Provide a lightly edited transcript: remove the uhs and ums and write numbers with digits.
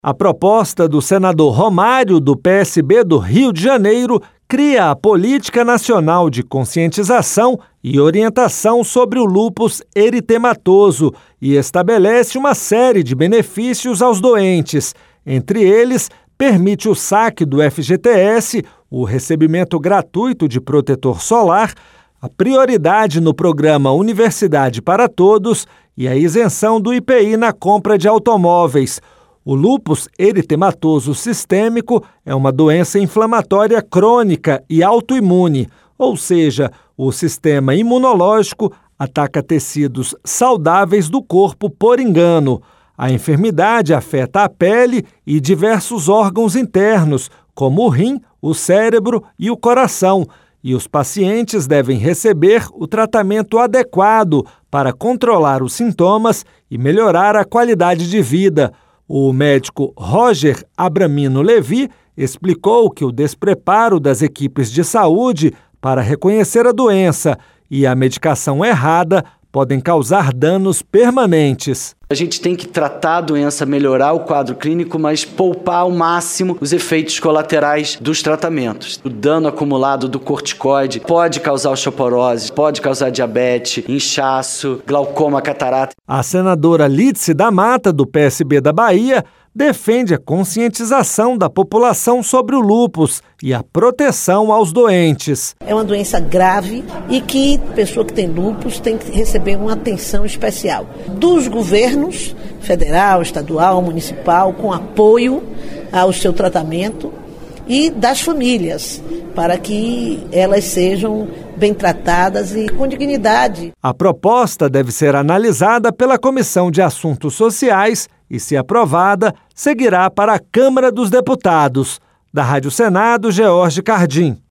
A proposta do senador Romário, do PSB do Rio de Janeiro, cria a Política Nacional de Conscientização e Orientação sobre o Lúpus eritematoso e estabelece uma série de benefícios aos doentes. Entre eles, permite o saque do FGTS, o recebimento gratuito de protetor solar, a prioridade no programa Universidade para Todos e a isenção do IPI na compra de automóveis. O lúpus eritematoso sistêmico é uma doença inflamatória crônica e autoimune, ou seja, o sistema imunológico ataca tecidos saudáveis do corpo por engano. A enfermidade afeta a pele e diversos órgãos internos, como o rim, o cérebro e o coração, e os pacientes devem receber o tratamento adequado para controlar os sintomas e melhorar a qualidade de vida. O médico Roger Abramino Levi explicou que o despreparo das equipes de saúde para reconhecer a doença e a medicação errada podem causar danos permanentes. A gente tem que tratar a doença, melhorar o quadro clínico, mas poupar ao máximo os efeitos colaterais dos tratamentos. O dano acumulado do corticoide pode causar osteoporose, pode causar diabetes, inchaço, glaucoma, catarata. A senadora Lídice da Mata, do PSB da Bahia, defende a conscientização da população sobre o lúpus e a proteção aos doentes. É uma doença grave e que a pessoa que tem lúpus tem que receber uma atenção especial dos governos, federal, estadual, municipal, com apoio ao seu tratamento e das famílias, para que elas sejam bem tratadas e com dignidade. A proposta deve ser analisada pela Comissão de Assuntos Sociais e, se aprovada, seguirá para a Câmara dos Deputados. Da Rádio Senado, George Cardim.